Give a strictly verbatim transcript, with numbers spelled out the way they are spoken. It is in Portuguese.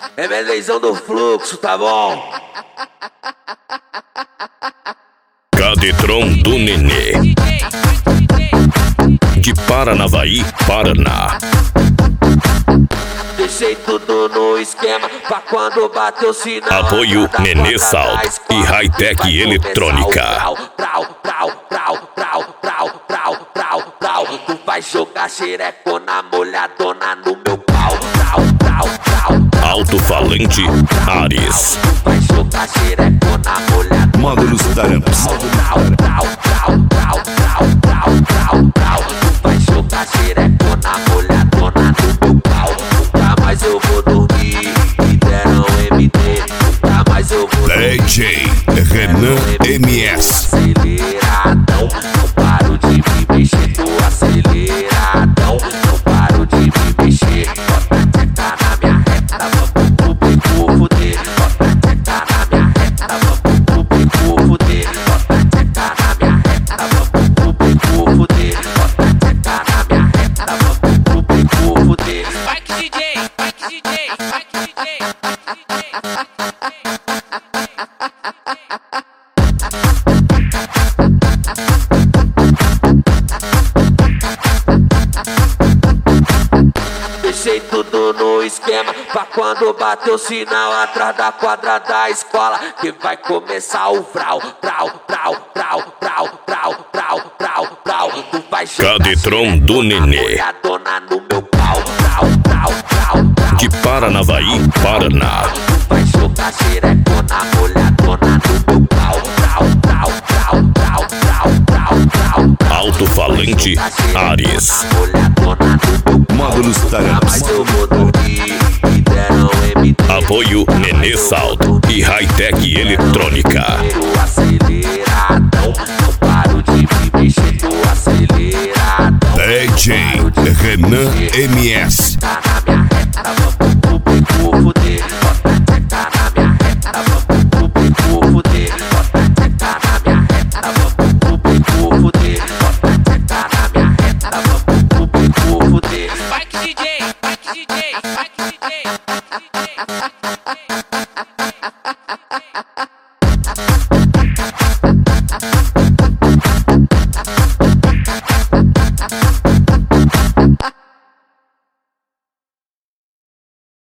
É Melenzão do Fluxo, tá bom? Cadetron do Nenê, de Paranavaí, Paraná. Deixei tudo no esquema pra quando bater o sinal. Apoio Nenê Sound e Hightech Eletrônica. Tu vai jogar xerecona molhadona no meu pau. Alto-falante Ares. Tu vai jogar xerecona molhadona. Módulos Taramps. Tu vai jogar xerecona molhadona no meu pau. Nunca mais eu vou dormir. Me deram M D. Nunca mais eu vou dormir. D J Renan M S. Aceleradão, não paro de me mexer. Tô aceleradão, não paro de me mexer. Bota a tcheca na minha reta, vamos pro bico fuder. Bota a tcheca na minha reta, vamos pro bico fuder. Bota a tcheca na minha reta, vamos pro bico fuder. Bota a tcheca na minha reta, vamos pro bico fuder. Vai que D J, vai que D J, vai que D J, vai que D J. Deixei tudo no esquema pra quando bater o sinal atrás da quadra da escola, que vai começar o vrau, vrau, vrau, vrau, vrau, vrau, vrau, vrau, vrau. Tu vai jogar Cadetron do Nenê, molhadona no meu pau, vrau, vrau, vrau, vrau. de Paranavaí, Paraná. Tu vai jogar xerecona molhadona no meu pau, vrau, vrau, vrau, vrau, vrau, vrau, vrau, vrau. Alto-falante Ares. Módulos Taramps. Apoio Nenê Sound e Hightech Eletrônica. Tô aceleradão, não paro de me mexer. Tô aceleradão. D J Renan M S.